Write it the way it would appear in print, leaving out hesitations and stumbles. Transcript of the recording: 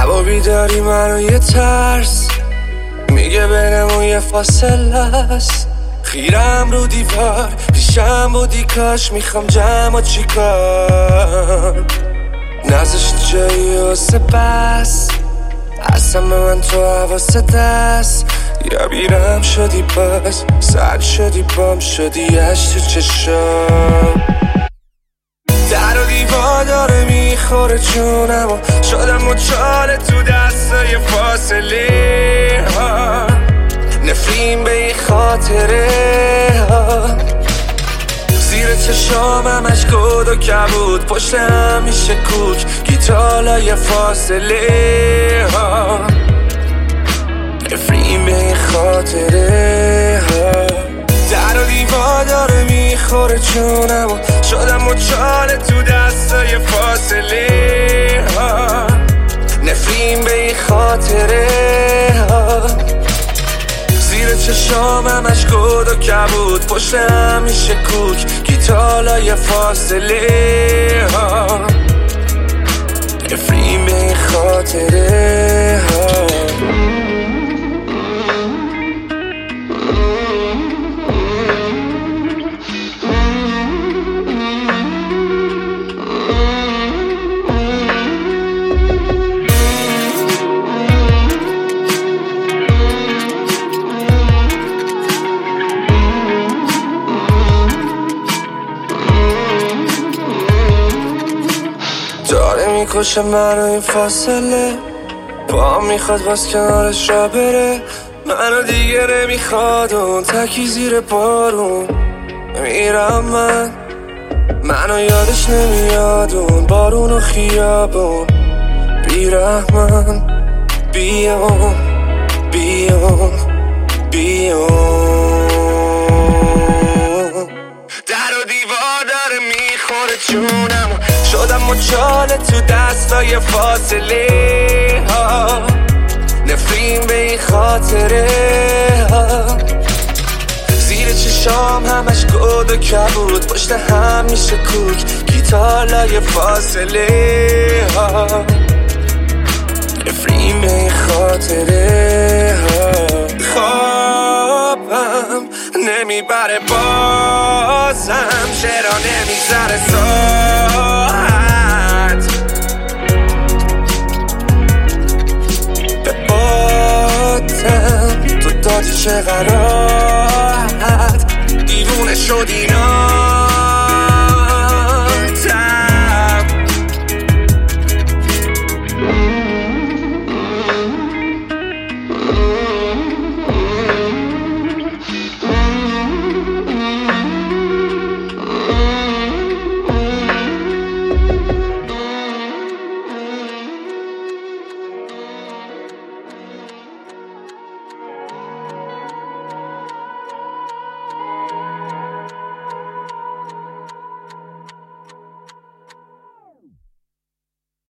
شبا بیداری منو یه ترس میگه بینمون یه فاصله است. خیرم رو دیوار پیشم بودی کاش میخوام جمع چیکار نزشت جایی واسه بس اصلا به من تو حواست دست یا بیرم شدی باز سر شدی بام شدی اش تو چشم در و دیوار داره میخوره چونم و شدم مچاله تو دستای فاصله ها نفرین به این خاطره ها زیر چشام همش گود و کبود پشت هم میشه کوک گیتالای فاصله ها نفرین به این خاطره ها در و دیوار داره میخوره چونم و شدم مچاله تو دستای فاصله ها نفرین به این خاطره ها زیر چشام همش گود و کبود پشت هم میشه کوک گیتالای فاصله ها نفرین به این خاطره ها داره میکشه منو این فاصله با میخواد باز کنارش را بره منو دیگه نمیخواد اون تکی زیر بارون میرم منو یادش نمیاد اون بارون و خیابون بیرحمن بیام در و دیوار داره میخوره چونم شدم مچاله تو دستای فاصله ها نفرین به این خاطره ها زیر چشام همش گود و کبود پشت هم میشه کوک گیتالای فاصله ها نفرین به این خاطره ها خوابم نمیبره بازم چرا نمیذاره ساعت به باتم تو دادی چه غراحت دیوونه شدی